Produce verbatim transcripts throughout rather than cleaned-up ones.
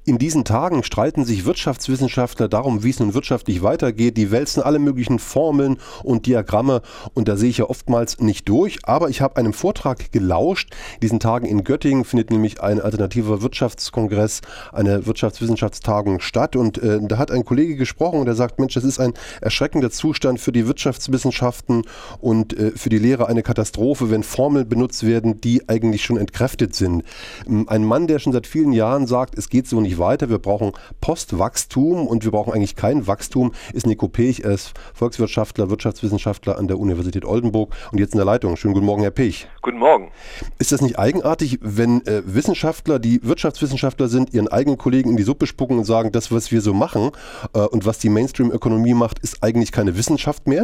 In diesen Tagen streiten sich Wirtschaftswissenschaftler darum, wie es nun wirtschaftlich weitergeht. Die wälzen alle möglichen Formeln und Diagramme und da sehe ich ja oftmals nicht durch. Aber ich habe einem Vortrag gelauscht. In diesen Tagen in Göttingen findet nämlich ein alternativer Wirtschaftskongress, eine Wirtschaftswissenschaftstagung statt und äh, da hat ein Kollege gesprochen und der sagt, Mensch, das ist ein erschreckender Zustand für die Wirtschaftswissenschaften und äh, für die Lehre eine Katastrophe, wenn Formeln benutzt werden, die eigentlich schon entkräftet sind. Ein Mann, der schon seit vielen Jahren sagt, es geht so nicht weiter, wir brauchen Postwachstum und wir brauchen eigentlich kein Wachstum, ist Nico Pech, er ist Volkswirtschaftler, Wirtschaftswissenschaftler an der Universität Oldenburg und jetzt in der Leitung. Schönen guten Morgen, Herr Pech. Guten Morgen. Ist das nicht eigenartig, wenn äh, Wissenschaftler, die Wirtschaftswissenschaftler sind, ihren eigenen Kollegen in die Suppe spucken und sagen, das, was wir so machen äh, und was die Mainstream-Ökonomie macht, ist eigentlich keine Wissenschaft mehr?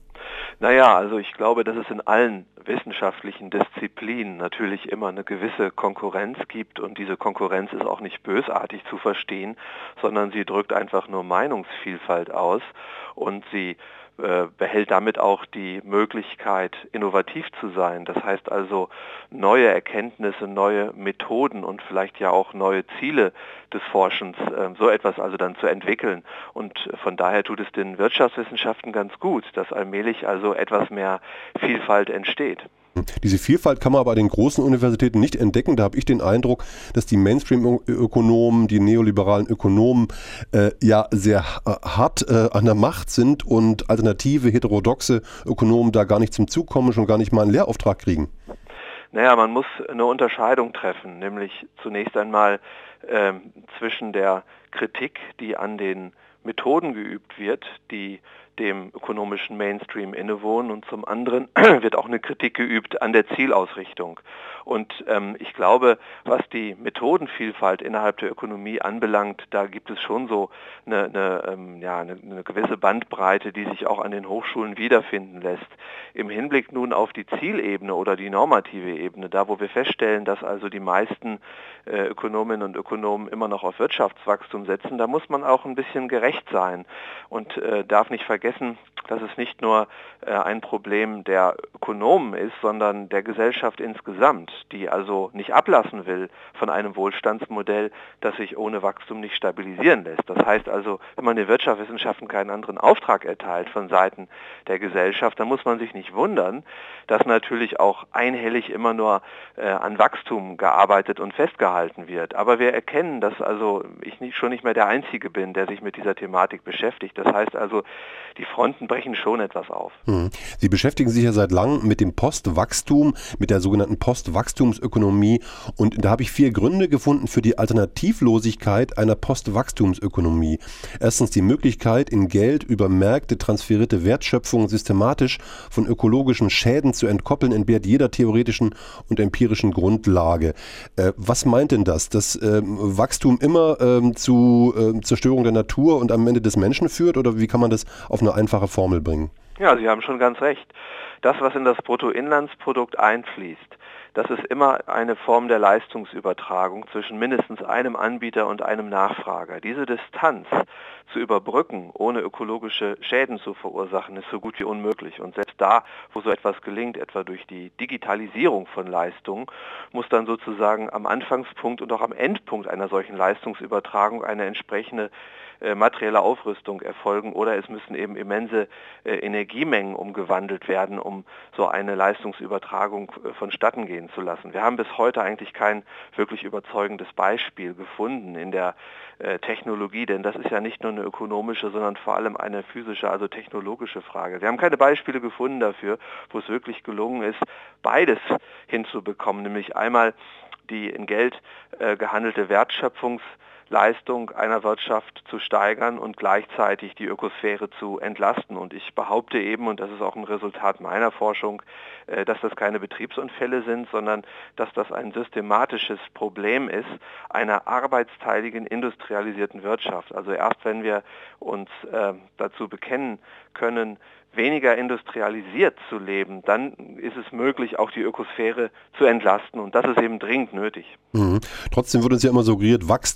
Naja, also ich glaube, dass es in allen wissenschaftlichen Disziplinen natürlich immer eine gewisse Konkurrenz gibt und diese Konkurrenz ist auch nicht bösartig zu verstehen, sondern sie drückt einfach nur Meinungsvielfalt aus und sie äh, behält damit auch die Möglichkeit, innovativ zu sein. Das heißt also, neue Erkenntnisse, neue Methoden und vielleicht ja auch neue Ziele des Forschens, äh, so etwas also dann zu entwickeln. Und von daher tut es den Wirtschaftswissenschaften ganz gut, dass allmählich also etwas mehr Vielfalt entsteht. Diese Vielfalt kann man aber an den großen Universitäten nicht entdecken. Da habe ich den Eindruck, dass die Mainstream-Ökonomen, die neoliberalen Ökonomen äh, ja sehr hart äh, an der Macht sind und alternative, heterodoxe Ökonomen da gar nicht zum Zug kommen, schon gar nicht mal einen Lehrauftrag kriegen. Naja, man muss eine Unterscheidung treffen, nämlich zunächst einmal äh, zwischen der Kritik, die an den Methoden geübt wird, die dem ökonomischen Mainstream innewohnen und zum anderen wird auch eine Kritik geübt an der Zielausrichtung. Und ähm, ich glaube, was die Methodenvielfalt innerhalb der Ökonomie anbelangt, da gibt es schon so eine, eine, ähm, ja, eine, eine gewisse Bandbreite, die sich auch an den Hochschulen wiederfinden lässt. Im Hinblick nun auf die Zielebene oder die normative Ebene, da wo wir feststellen, dass also die meisten äh, Ökonominnen und Ökonomen immer noch auf Wirtschaftswachstum setzen, da muss man auch ein bisschen gerecht sein und äh, darf nicht vergessen, dass es nicht nur äh, ein Problem der Ökonomen ist, sondern der Gesellschaft insgesamt, die also nicht ablassen will von einem Wohlstandsmodell, das sich ohne Wachstum nicht stabilisieren lässt. Das heißt also, wenn man den Wirtschaftswissenschaften keinen anderen Auftrag erteilt von Seiten der Gesellschaft, dann muss man sich nicht wundern, dass natürlich auch einhellig immer nur äh, an Wachstum gearbeitet und festgehalten wird. Aber wir erkennen, dass also ich nicht, schon nicht mehr der Einzige bin, der sich mit dieser Thematik beschäftigt. Das heißt also, die Fronten brechen schon etwas auf. Sie beschäftigen sich ja seit langem mit dem Postwachstum, mit der sogenannten Postwachstumsökonomie und da habe ich vier Gründe gefunden für die Alternativlosigkeit einer Postwachstumsökonomie. Erstens die Möglichkeit, in Geld über Märkte transferierte Wertschöpfung systematisch von ökologischen Schäden zu entkoppeln, entbehrt jeder theoretischen und empirischen Grundlage. Äh, was meint denn das? Dass ähm, Wachstum immer ähm, zu äh, Zerstörung der Natur und am Ende des Menschen führt oder wie kann man das auf eine einfache Formel bringen? Ja, Sie haben schon ganz recht. Das, was in das Bruttoinlandsprodukt einfließt, das ist immer eine Form der Leistungsübertragung zwischen mindestens einem Anbieter und einem Nachfrager. Diese Distanz zu überbrücken, ohne ökologische Schäden zu verursachen, ist so gut wie unmöglich. Und selbst da, wo so etwas gelingt, etwa durch die Digitalisierung von Leistungen, muss dann sozusagen am Anfangspunkt und auch am Endpunkt einer solchen Leistungsübertragung eine entsprechende äh, materielle Aufrüstung erfolgen oder es müssen eben immense äh, Energiemengen umgewandelt werden, um so eine Leistungsübertragung äh, vonstatten gehen zu lassen. Wir haben bis heute eigentlich kein wirklich überzeugendes Beispiel gefunden in der äh, Technologie, denn das ist ja nicht nur eine ökonomische, sondern vor allem eine physische, also technologische Frage. Wir haben keine Beispiele gefunden dafür, wo es wirklich gelungen ist, beides hinzubekommen, nämlich einmal die in Geld äh, gehandelte Wertschöpfungs Leistung einer Wirtschaft zu steigern und gleichzeitig die Ökosphäre zu entlasten. Und ich behaupte eben, und das ist auch ein Resultat meiner Forschung, dass das keine Betriebsunfälle sind, sondern dass das ein systematisches Problem ist einer arbeitsteiligen, industrialisierten Wirtschaft. Also erst wenn wir uns äh, dazu bekennen können, weniger industrialisiert zu leben, dann ist es möglich, auch die Ökosphäre zu entlasten und das ist eben dringend nötig. Mhm. Trotzdem wird uns ja immer suggeriert, Wachstum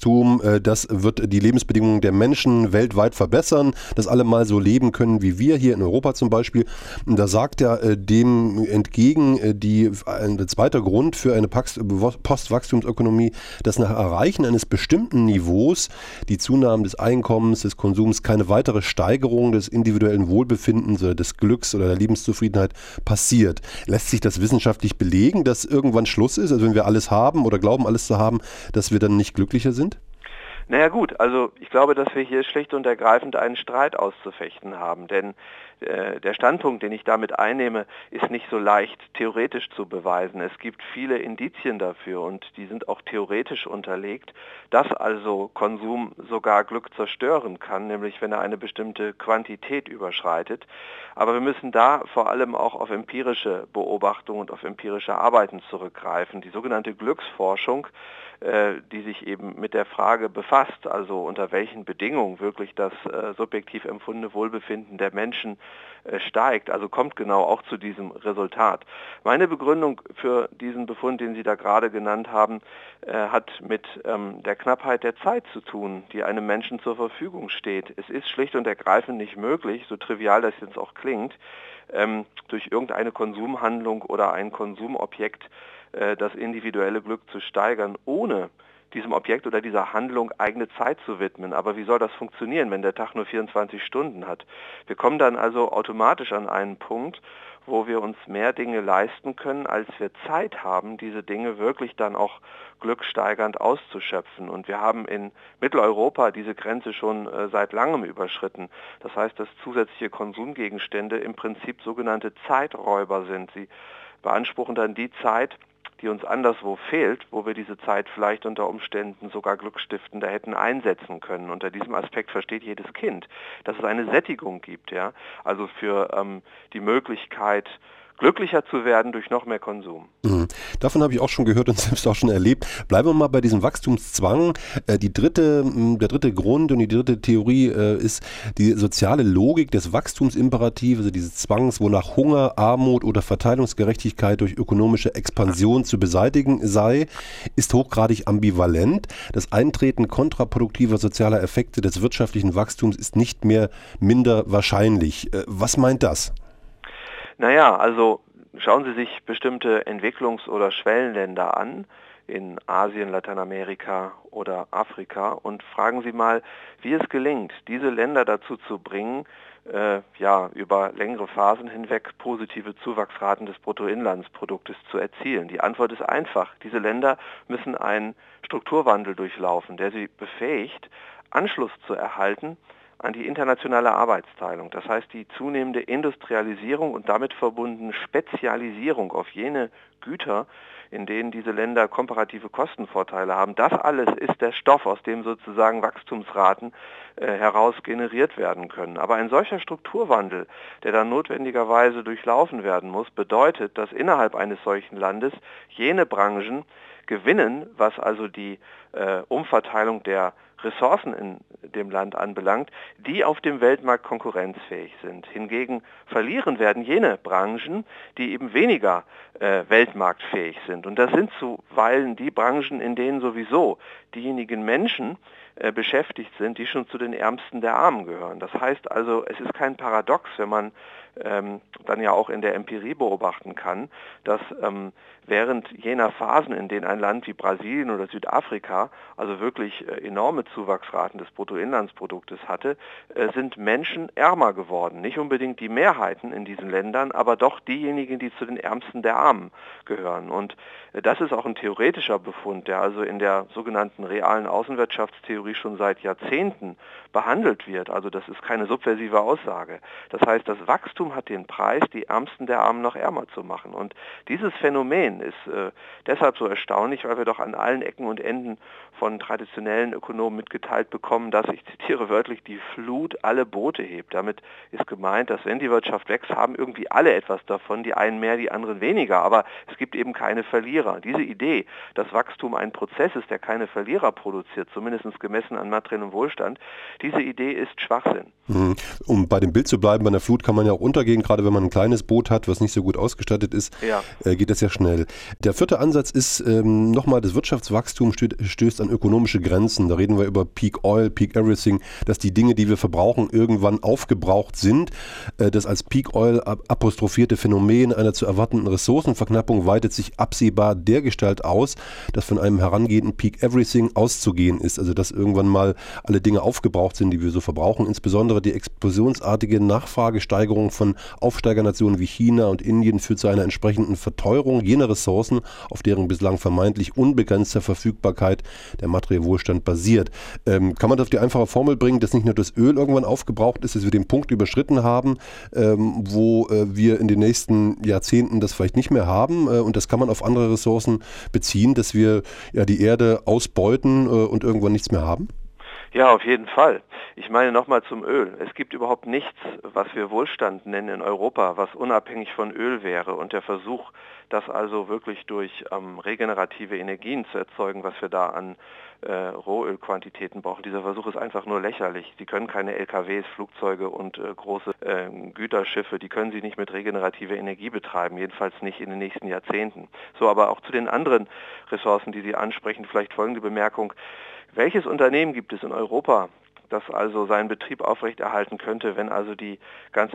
das wird die Lebensbedingungen der Menschen weltweit verbessern, dass alle mal so leben können wie wir hier in Europa zum Beispiel. Und da sagt er dem entgegen, die, ein zweiter Grund für eine Postwachstumsökonomie, dass nach Erreichen eines bestimmten Niveaus die Zunahme des Einkommens, des Konsums, keine weitere Steigerung des individuellen Wohlbefindens oder des Glücks oder der Lebenszufriedenheit passiert. Lässt sich das wissenschaftlich belegen, dass irgendwann Schluss ist, also wenn wir alles haben oder glauben alles zu haben, dass wir dann nicht glücklicher sind? Naja gut, also ich glaube, dass wir hier schlicht und ergreifend einen Streit auszufechten haben, denn äh, der Standpunkt, den ich damit einnehme, ist nicht so leicht theoretisch zu beweisen. Es gibt viele Indizien dafür und die sind auch theoretisch unterlegt, dass also Konsum sogar Glück zerstören kann, nämlich wenn er eine bestimmte Quantität überschreitet. Aber wir müssen da vor allem auch auf empirische Beobachtungen und auf empirische Arbeiten zurückgreifen. Die sogenannte Glücksforschung, die sich eben mit der Frage befasst, also unter welchen Bedingungen wirklich das äh, subjektiv empfundene Wohlbefinden der Menschen äh, steigt, also kommt genau auch zu diesem Resultat. Meine Begründung für diesen Befund, den Sie da gerade genannt haben, äh, hat mit ähm, der Knappheit der Zeit zu tun, die einem Menschen zur Verfügung steht. Es ist schlicht und ergreifend nicht möglich, so trivial das jetzt auch klingt, ähm, durch irgendeine Konsumhandlung oder ein Konsumobjekt das individuelle Glück zu steigern, ohne diesem Objekt oder dieser Handlung eigene Zeit zu widmen. Aber wie soll das funktionieren, wenn der Tag nur vierundzwanzig Stunden hat? Wir kommen dann also automatisch an einen Punkt, wo wir uns mehr Dinge leisten können, als wir Zeit haben, diese Dinge wirklich dann auch glücksteigernd auszuschöpfen. Und wir haben in Mitteleuropa diese Grenze schon äh, seit langem überschritten. Das heißt, dass zusätzliche Konsumgegenstände im Prinzip sogenannte Zeiträuber sind. Sie beanspruchen dann die Zeit, die uns anderswo fehlt, wo wir diese Zeit vielleicht unter Umständen sogar glückstiftender hätten einsetzen können. Unter diesem Aspekt versteht jedes Kind, dass es eine Sättigung gibt, ja, also für ähm, die Möglichkeit, glücklicher zu werden durch noch mehr Konsum. Mhm. Davon habe ich auch schon gehört und selbst auch schon erlebt. Bleiben wir mal bei diesem Wachstumszwang. Äh, die dritte, der dritte Grund und die dritte Theorie äh, ist die soziale Logik des Wachstumsimperatives, also dieses Zwangs, wonach Hunger, Armut oder Verteilungsgerechtigkeit durch ökonomische Expansion zu beseitigen sei, ist hochgradig ambivalent. Das Eintreten kontraproduktiver sozialer Effekte des wirtschaftlichen Wachstums ist nicht mehr minder wahrscheinlich. Äh, was meint das? Naja, also schauen Sie sich bestimmte Entwicklungs- oder Schwellenländer an, in Asien, Lateinamerika oder Afrika, und fragen Sie mal, wie es gelingt, diese Länder dazu zu bringen, äh, ja, über längere Phasen hinweg positive Zuwachsraten des Bruttoinlandsproduktes zu erzielen. Die Antwort ist einfach. Diese Länder müssen einen Strukturwandel durchlaufen, der sie befähigt, Anschluss zu erhalten an die internationale Arbeitsteilung. Das heißt, die zunehmende Industrialisierung und damit verbundene Spezialisierung auf jene Güter, in denen diese Länder komparative Kostenvorteile haben. Das alles ist der Stoff, aus dem sozusagen Wachstumsraten äh, heraus generiert werden können. Aber ein solcher Strukturwandel, der dann notwendigerweise durchlaufen werden muss, bedeutet, dass innerhalb eines solchen Landes jene Branchen gewinnen, was also die äh, Umverteilung der Ressourcen in dem Land anbelangt, die auf dem Weltmarkt konkurrenzfähig sind. Hingegen verlieren werden jene Branchen, die eben weniger äh, weltmarktfähig sind. Und das sind zuweilen die Branchen, in denen sowieso diejenigen Menschen äh, beschäftigt sind, die schon zu den Ärmsten der Armen gehören. Das heißt also, es ist kein Paradox, wenn man ähm, dann ja auch in der Empirie beobachten kann, dass ähm, während jener Phasen, in denen ein Land wie Brasilien oder Südafrika also wirklich äh, enorme Zuwachsraten des Bruttoinlandsproduktes hatte, äh, sind Menschen ärmer geworden. Nicht unbedingt die Mehrheiten in diesen Ländern, aber doch diejenigen, die zu den Ärmsten der Armen gehören. Und äh, das ist auch ein theoretischer Befund, der also in der sogenannten realen Außenwirtschaftstheorie schon seit Jahrzehnten behandelt wird. Also das ist keine subversive Aussage. Das heißt, das Wachstum hat den Preis, die Ärmsten der Armen noch ärmer zu machen. Und dieses Phänomen ist äh, deshalb so erstaunlich, weil wir doch an allen Ecken und Enden von traditionellen Ökonomen mitgeteilt bekommen, dass, ich zitiere wörtlich, die Flut alle Boote hebt. Damit ist gemeint, dass wenn die Wirtschaft wächst, haben irgendwie alle etwas davon, die einen mehr, die anderen weniger. Aber es gibt eben keine Verlierer. Diese Idee, dass Wachstum ein Prozess ist, der keine Verlierer produziert, zumindest gemessen an materiellem Wohlstand, diese Idee ist Schwachsinn. Um bei dem Bild zu bleiben, bei einer Flut kann man ja auch untergehen, gerade wenn man ein kleines Boot hat, was nicht so gut ausgestattet ist, ja. äh, geht das ja schnell. Der vierte Ansatz ist, ähm, nochmal, das Wirtschaftswachstum stü- stößt an ökonomische Grenzen. Da reden wir über Peak Oil, Peak Everything, dass die Dinge, die wir verbrauchen, irgendwann aufgebraucht sind. Das als Peak Oil apostrophierte Phänomen einer zu erwartenden Ressourcenverknappung weitet sich absehbar dergestalt aus, dass von einem herangehenden Peak Everything auszugehen ist. Also dass irgendwann mal alle Dinge aufgebraucht sind, die wir so verbrauchen. Insbesondere die explosionsartige Nachfragesteigerung von Aufsteigernationen wie China und Indien führt zu einer entsprechenden Verteuerung jener Ressourcen, auf deren bislang vermeintlich unbegrenzter Verfügbarkeit der materielle Wohlstand basiert. Ähm, kann man das auf die einfache Formel bringen, dass nicht nur das Öl irgendwann aufgebraucht ist, dass wir den Punkt überschritten haben, ähm, wo äh, wir in den nächsten Jahrzehnten das vielleicht nicht mehr haben, äh, und das kann man auf andere Ressourcen beziehen, dass wir ja die Erde ausbeuten äh, und irgendwann nichts mehr haben? Ja, auf jeden Fall. Ich meine nochmal zum Öl. Es gibt überhaupt nichts, was wir Wohlstand nennen in Europa, was unabhängig von Öl wäre. Und der Versuch, das also wirklich durch ähm, regenerative Energien zu erzeugen, was wir da an äh, Rohölquantitäten brauchen, dieser Versuch ist einfach nur lächerlich. Sie können keine L K Ws, Flugzeuge und äh, große äh, Güterschiffe, die können Sie nicht mit regenerativer Energie betreiben, jedenfalls nicht in den nächsten Jahrzehnten. So, aber auch zu den anderen Ressourcen, die Sie ansprechen, vielleicht folgende Bemerkung. Welches Unternehmen gibt es in Europa, das also seinen Betrieb aufrechterhalten könnte, wenn also die ganze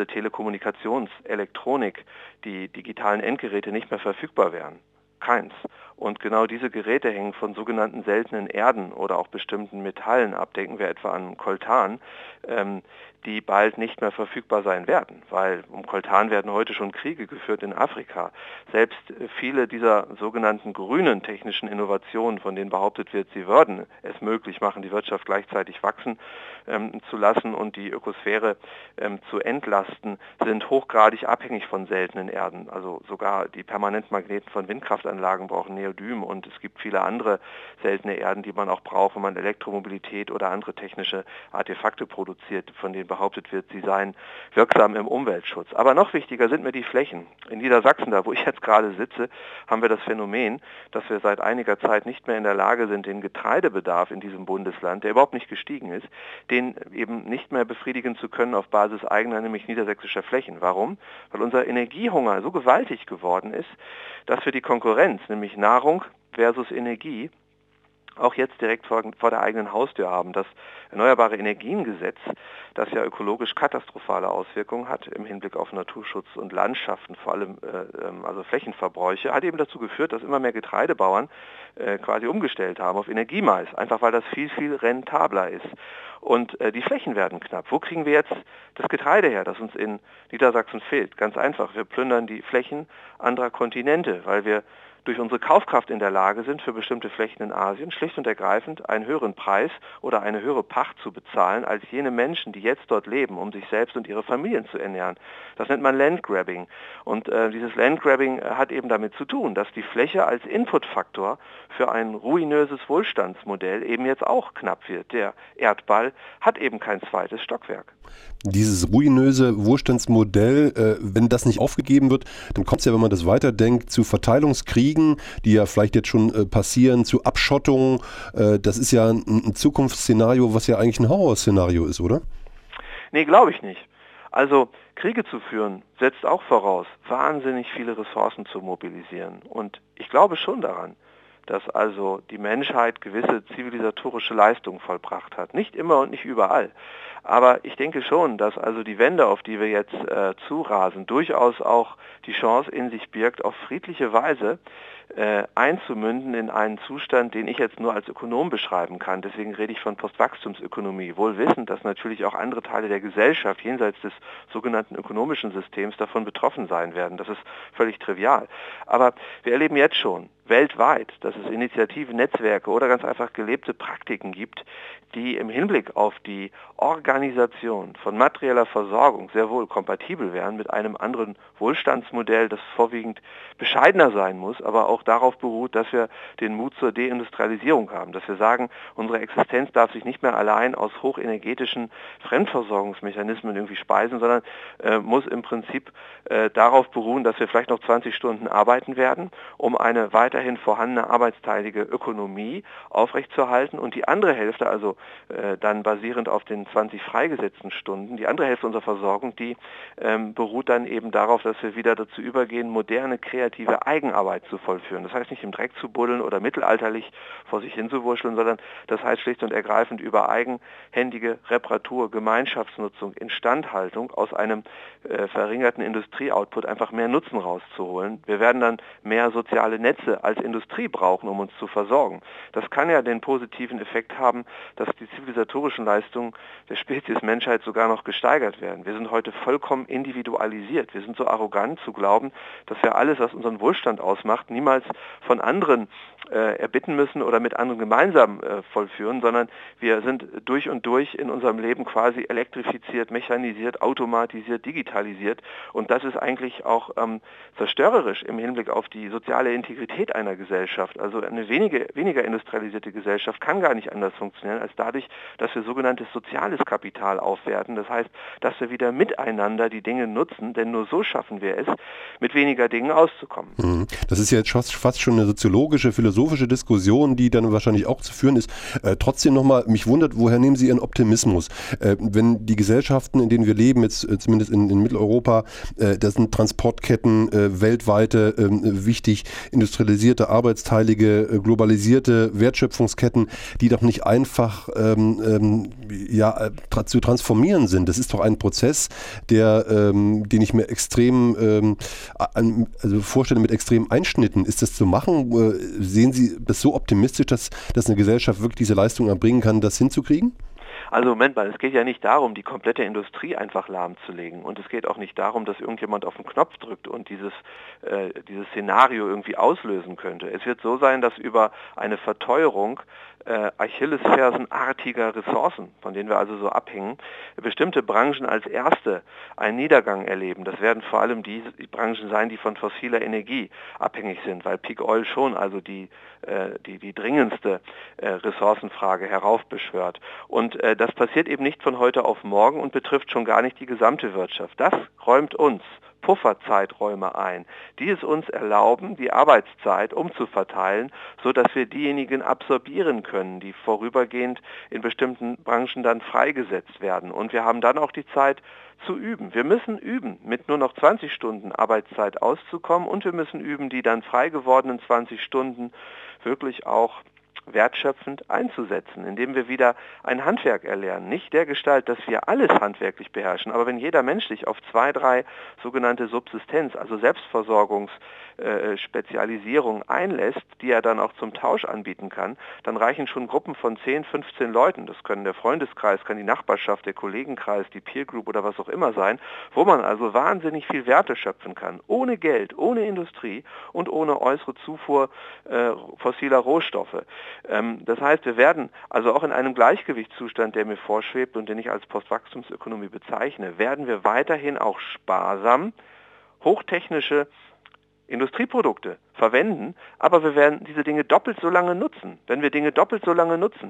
Telekommunikationselektronik, die digitalen Endgeräte nicht mehr verfügbar wären? Keins. Und genau diese Geräte hängen von sogenannten seltenen Erden oder auch bestimmten Metallen ab, denken wir etwa an Coltan, ähm, die bald nicht mehr verfügbar sein werden, weil um Coltan werden heute schon Kriege geführt in Afrika. Selbst viele dieser sogenannten grünen technischen Innovationen, von denen behauptet wird, sie würden es möglich machen, die Wirtschaft gleichzeitig wachsen ähm, zu lassen und die Ökosphäre ähm, zu entlasten, sind hochgradig abhängig von seltenen Erden. Also sogar die Permanentmagneten von Windkraftanlagen brauchen Neodym und es gibt viele andere seltene Erden, die man auch braucht, wenn man Elektromobilität oder andere technische Artefakte produziert, von denen behauptet wird, sie seien wirksam im Umweltschutz. Aber noch wichtiger sind mir die Flächen. In Niedersachsen, da wo ich jetzt gerade sitze, haben wir das Phänomen, dass wir seit einiger Zeit nicht mehr in der Lage sind, den Getreidebedarf in diesem Bundesland, der überhaupt nicht gestiegen ist, den eben nicht mehr befriedigen zu können auf Basis eigener, nämlich niedersächsischer Flächen. Warum? Weil unser Energiehunger so gewaltig geworden ist, dass wir die Konkurrenz, nämlich Nahrung versus Energie, auch jetzt direkt vor, vor der eigenen Haustür haben. Das Erneuerbare Energiengesetz, das ja ökologisch katastrophale Auswirkungen hat im Hinblick auf Naturschutz und Landschaften, vor allem äh, also Flächenverbräuche, hat eben dazu geführt, dass immer mehr Getreidebauern äh, quasi umgestellt haben auf Energiemais, einfach weil das viel, viel rentabler ist. Und äh, die Flächen werden knapp. Wo kriegen wir jetzt das Getreide her, das uns in Niedersachsen fehlt? Ganz einfach, wir plündern die Flächen anderer Kontinente, weil wir durch unsere Kaufkraft in der Lage sind, für bestimmte Flächen in Asien schlicht und ergreifend einen höheren Preis oder eine höhere Pacht zu bezahlen, als jene Menschen, die jetzt dort leben, um sich selbst und ihre Familien zu ernähren. Das nennt man Landgrabbing. Und äh, dieses Landgrabbing hat eben damit zu tun, dass die Fläche als Inputfaktor für ein ruinöses Wohlstandsmodell eben jetzt auch knapp wird. Der Erdball hat eben kein zweites Stockwerk. Dieses ruinöse Wohlstandsmodell, äh, wenn das nicht aufgegeben wird, dann kommt es ja, wenn man das weiterdenkt, zu Verteilungskriegen, die ja vielleicht jetzt schon äh, passieren, zu Abschottungen. Äh, das ist ja ein, ein Zukunftsszenario, was ja eigentlich ein Horrorszenario ist, oder? Nee, glaube ich nicht. Also Kriege zu führen, setzt auch voraus, wahnsinnig viele Ressourcen zu mobilisieren. Und ich glaube schon daran, dass also die Menschheit gewisse zivilisatorische Leistungen vollbracht hat. Nicht immer und nicht überall. Aber ich denke schon, dass also die Wende, auf die wir jetzt äh, zurasen, durchaus auch die Chance in sich birgt, auf friedliche Weise äh, einzumünden in einen Zustand, den ich jetzt nur als Ökonom beschreiben kann. Deswegen rede ich von Postwachstumsökonomie, wohl wissend, dass natürlich auch andere Teile der Gesellschaft jenseits des sogenannten ökonomischen Systems davon betroffen sein werden. Das ist völlig trivial. Aber wir erleben jetzt schon weltweit, dass es Initiativen, Netzwerke oder ganz einfach gelebte Praktiken gibt, die im Hinblick auf die Organisation von materieller Versorgung sehr wohl kompatibel wären mit einem anderen Wohlstandsmodell, das vorwiegend bescheidener sein muss, aber auch darauf beruht, dass wir den Mut zur Deindustrialisierung haben, dass wir sagen, unsere Existenz darf sich nicht mehr allein aus hochenergetischen Fremdversorgungsmechanismen irgendwie speisen, sondern äh, muss im Prinzip äh, darauf beruhen, dass wir vielleicht noch zwanzig Stunden arbeiten werden, um eine weiter weiterhin vorhandene arbeitsteilige Ökonomie aufrechtzuerhalten und die andere Hälfte, also äh, dann basierend auf den zwanzig freigesetzten Stunden, die andere Hälfte unserer Versorgung, die ähm, beruht dann eben darauf, dass wir wieder dazu übergehen, moderne, kreative Eigenarbeit zu vollführen. Das heißt nicht im Dreck zu buddeln oder mittelalterlich vor sich hin zu wurschteln, sondern das heißt schlicht und ergreifend über eigenhändige Reparatur, Gemeinschaftsnutzung, Instandhaltung aus einem äh, verringerten Industrieoutput einfach mehr Nutzen rauszuholen. Wir werden dann mehr soziale Netze als Industrie brauchen, um uns zu versorgen. Das kann ja den positiven Effekt haben, dass die zivilisatorischen Leistungen der Spezies Menschheit sogar noch gesteigert werden. Wir sind heute vollkommen individualisiert. Wir sind so arrogant zu glauben, dass wir alles, was unseren Wohlstand ausmacht, niemals von anderen äh, erbitten müssen oder mit anderen gemeinsam äh, vollführen, sondern wir sind durch und durch in unserem Leben quasi elektrifiziert, mechanisiert, automatisiert, digitalisiert und das ist eigentlich auch ähm, zerstörerisch im Hinblick auf die soziale Integrität einer Gesellschaft. Also eine wenige, weniger industrialisierte Gesellschaft kann gar nicht anders funktionieren, als dadurch, dass wir sogenanntes soziales Kapital aufwerten. Das heißt, dass wir wieder miteinander die Dinge nutzen, denn nur so schaffen wir es, mit weniger Dingen auszukommen. Das ist ja jetzt fast schon eine soziologische, philosophische Diskussion, die dann wahrscheinlich auch zu führen ist. Äh, trotzdem nochmal, mich wundert, woher nehmen Sie Ihren Optimismus? Äh, wenn die Gesellschaften, in denen wir leben, jetzt äh, zumindest in, in Mitteleuropa, äh, das sind Transportketten, äh, weltweite, äh, wichtig, industrialisierte, arbeitsteilige, äh, globalisierte Wertschöpfungsketten, die doch nicht einfach ähm, ähm, ja, tra- zu transformieren sind. Das ist doch ein Prozess, der, ähm, den ich mir extrem ähm, an, also vorstelle mit extremen Einschnitten. Ist das zu machen? Äh, sehen Sie das so optimistisch, dass, dass eine Gesellschaft wirklich diese Leistung erbringen kann, das hinzukriegen? Also Moment mal, es geht ja nicht darum, die komplette Industrie einfach lahmzulegen und es geht auch nicht darum, dass irgendjemand auf den Knopf drückt und dieses, äh, dieses Szenario irgendwie auslösen könnte. Es wird so sein, dass über eine Verteuerung äh, Achillesfersenartiger Ressourcen, von denen wir also so abhängen, bestimmte Branchen als erste einen Niedergang erleben. Das werden vor allem die, die Branchen sein, die von fossiler Energie abhängig sind, weil Peak Oil schon also die, äh, die, die dringendste äh, Ressourcenfrage heraufbeschwört. Und äh, das passiert eben nicht von heute auf morgen und betrifft schon gar nicht die gesamte Wirtschaft. Das räumt uns Pufferzeiträume ein, die es uns erlauben, die Arbeitszeit umzuverteilen, sodass wir diejenigen absorbieren können, die vorübergehend in bestimmten Branchen dann freigesetzt werden. Und wir haben dann auch die Zeit zu üben. Wir müssen üben, mit nur noch zwanzig Stunden Arbeitszeit auszukommen und wir müssen üben, die dann frei gewordenen zwanzig Stunden wirklich auch wertschöpfend einzusetzen, indem wir wieder ein Handwerk erlernen. Nicht der Gestalt, dass wir alles handwerklich beherrschen, aber wenn jeder Mensch sich auf zwei, drei sogenannte Subsistenz, also Selbstversorgungsspezialisierung einlässt, die er dann auch zum Tausch anbieten kann, dann reichen schon Gruppen von zehn, fünfzehn Leuten, das können der Freundeskreis, kann die Nachbarschaft, der Kollegenkreis, die Peer Group oder was auch immer sein, wo man also wahnsinnig viel Werte schöpfen kann, ohne Geld, ohne Industrie und ohne äußere Zufuhr äh, fossiler Rohstoffe. Das heißt, wir werden also auch in einem Gleichgewichtszustand, der mir vorschwebt und den ich als Postwachstumsökonomie bezeichne, werden wir weiterhin auch sparsam hochtechnische Industrieprodukte verwenden, aber wir werden diese Dinge doppelt so lange nutzen. Wenn wir Dinge doppelt so lange nutzen,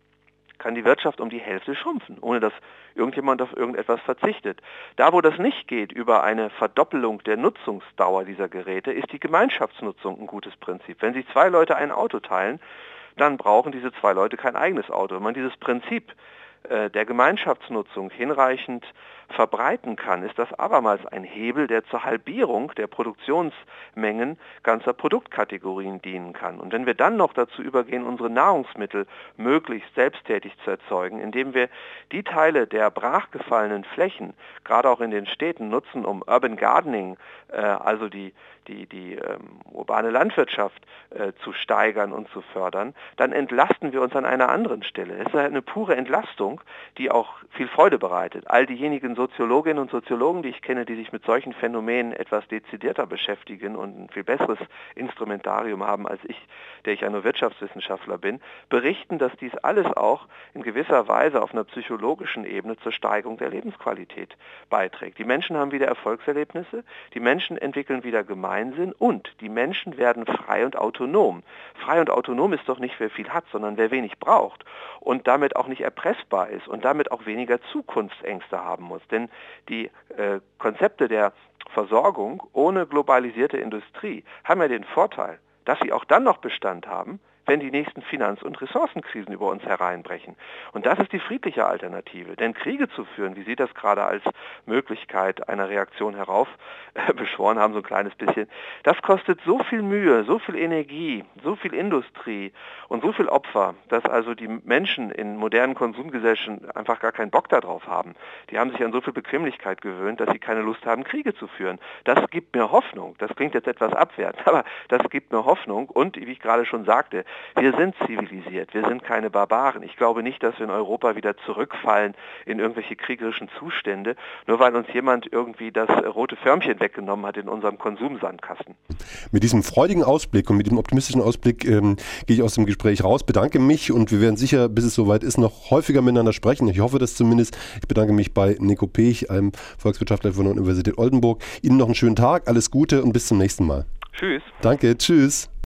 kann die Wirtschaft um die Hälfte schrumpfen, ohne dass irgendjemand auf irgendetwas verzichtet. Da, wo das nicht geht, über eine Verdoppelung der Nutzungsdauer dieser Geräte, ist die Gemeinschaftsnutzung ein gutes Prinzip. Wenn sich zwei Leute ein Auto teilen, dann brauchen diese zwei Leute kein eigenes Auto. Wenn man dieses Prinzip äh, der Gemeinschaftsnutzung hinreichend verbreiten kann, ist das abermals ein Hebel, der zur Halbierung der Produktionsmengen ganzer Produktkategorien dienen kann. Und wenn wir dann noch dazu übergehen, unsere Nahrungsmittel möglichst selbsttätig zu erzeugen, indem wir die Teile der brachgefallenen Flächen, gerade auch in den Städten, nutzen, um Urban Gardening, äh, also die die, die ähm, urbane Landwirtschaft äh, zu steigern und zu fördern, dann entlasten wir uns an einer anderen Stelle. Es ist eine pure Entlastung, die auch viel Freude bereitet. All diejenigen Soziologinnen und Soziologen, die ich kenne, die sich mit solchen Phänomenen etwas dezidierter beschäftigen und ein viel besseres Instrumentarium haben als ich, der ich ja nur Wirtschaftswissenschaftler bin, berichten, dass dies alles auch in gewisser Weise auf einer psychologischen Ebene zur Steigerung der Lebensqualität beiträgt. Die Menschen haben wieder Erfolgserlebnisse, die Menschen entwickeln wieder Gemeinschaft und die Menschen werden frei und autonom. Frei und autonom ist doch nicht, wer viel hat, sondern wer wenig braucht und damit auch nicht erpressbar ist und damit auch weniger Zukunftsängste haben muss. Denn die äh, Konzepte der Versorgung ohne globalisierte Industrie haben ja den Vorteil, dass sie auch dann noch Bestand haben, wenn die nächsten Finanz- und Ressourcenkrisen über uns hereinbrechen. Und das ist die friedliche Alternative. Denn Kriege zu führen, wie Sie das gerade als Möglichkeit einer Reaktion herauf äh, beschworen haben, so ein kleines bisschen, das kostet so viel Mühe, so viel Energie, so viel Industrie und so viel Opfer, dass also die Menschen in modernen Konsumgesellschaften einfach gar keinen Bock darauf haben. Die haben sich an so viel Bequemlichkeit gewöhnt, dass sie keine Lust haben, Kriege zu führen. Das gibt mir Hoffnung. Das klingt jetzt etwas abwertend, aber das gibt mir Hoffnung. Und, wie ich gerade schon sagte, wir sind zivilisiert, wir sind keine Barbaren. Ich glaube nicht, dass wir in Europa wieder zurückfallen in irgendwelche kriegerischen Zustände, nur weil uns jemand irgendwie das rote Förmchen weggenommen hat in unserem Konsumsandkasten. Mit diesem freudigen Ausblick und mit dem optimistischen Ausblick ähm, gehe ich aus dem Gespräch raus, bedanke mich und wir werden sicher, bis es soweit ist, noch häufiger miteinander sprechen. Ich hoffe das zumindest. Ich bedanke mich bei Nico Pech, einem Volkswirtschaftler von der Universität Oldenburg. Ihnen noch einen schönen Tag, alles Gute und bis zum nächsten Mal. Tschüss. Danke, tschüss.